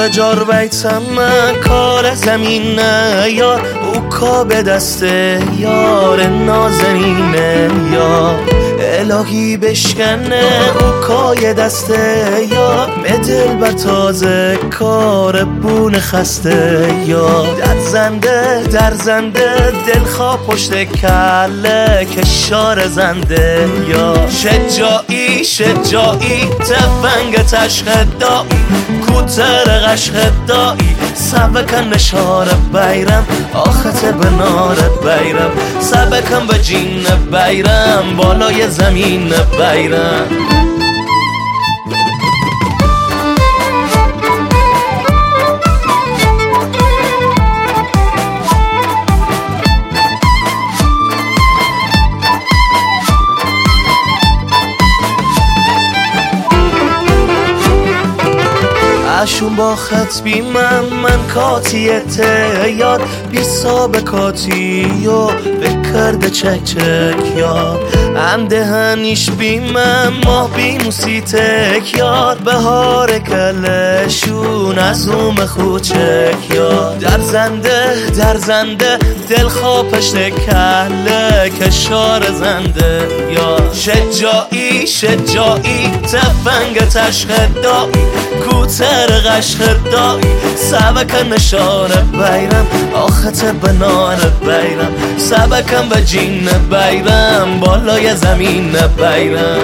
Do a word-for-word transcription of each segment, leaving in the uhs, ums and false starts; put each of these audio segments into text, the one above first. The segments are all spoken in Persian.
کار جار بیتم کار زمینه یار او کا به دست یار نازنینه یار الهی بشکنه او کای دست یار مدل بر تازه کار بون خسته یار در زنده در زنده دل خواه پشت کله کشار زنده یار شجاعی شجاعی تفنگ تشخ دایی کوتر قشخ دایی سبکن نشار بیرم آخت بنار بیرم سبکن به جین بیرم بالای زمین بیرم اشون با خط بی من من کاتیت یاد بی سابقاتی و بکرده چک چک یاد هم دهنیش بی من ماه بی موسیتک یاد بهار کلشون از اوم خوچک یاد در زنده در زنده دل خواه پشت کله کشار زنده یاد شجاعی شجاعی تفنگ تشخ دایی کوتر قشخ دایی سبکن نشار بیرم آخت بنار بیرم سبکن به جین بیرم بالای زمین بیرم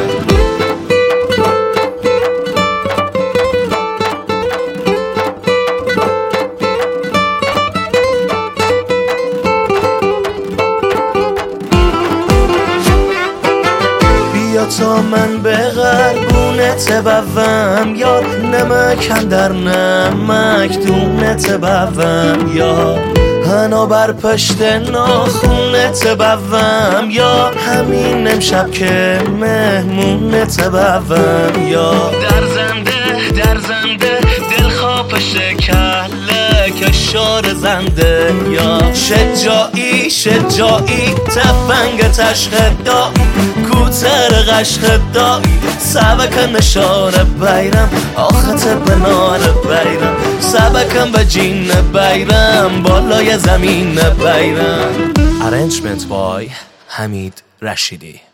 تا من به قربونت بوم یا نمکم در نمک دونت بوم یا هنا بر پشت ناخونت بوم یا همین امشب که مهمونت بوم یا در زنده در زنده دل خواه پشت کله کشار زنده یا شجاعی شجاعی تفنگ تشخ دایی کوتر قشخ دایی سبکن نشار بیرم آخت بنار بیرم سبکن به جین بیرم بالای زمین بیرم. Arrangement by حمید رشیدی.